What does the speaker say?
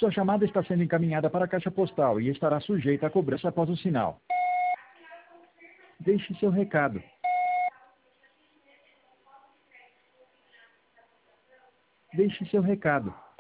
Sua chamada está sendo encaminhada para a caixa postal e estará sujeita a cobrança após o sinal. Deixe seu recado. Deixe seu recado.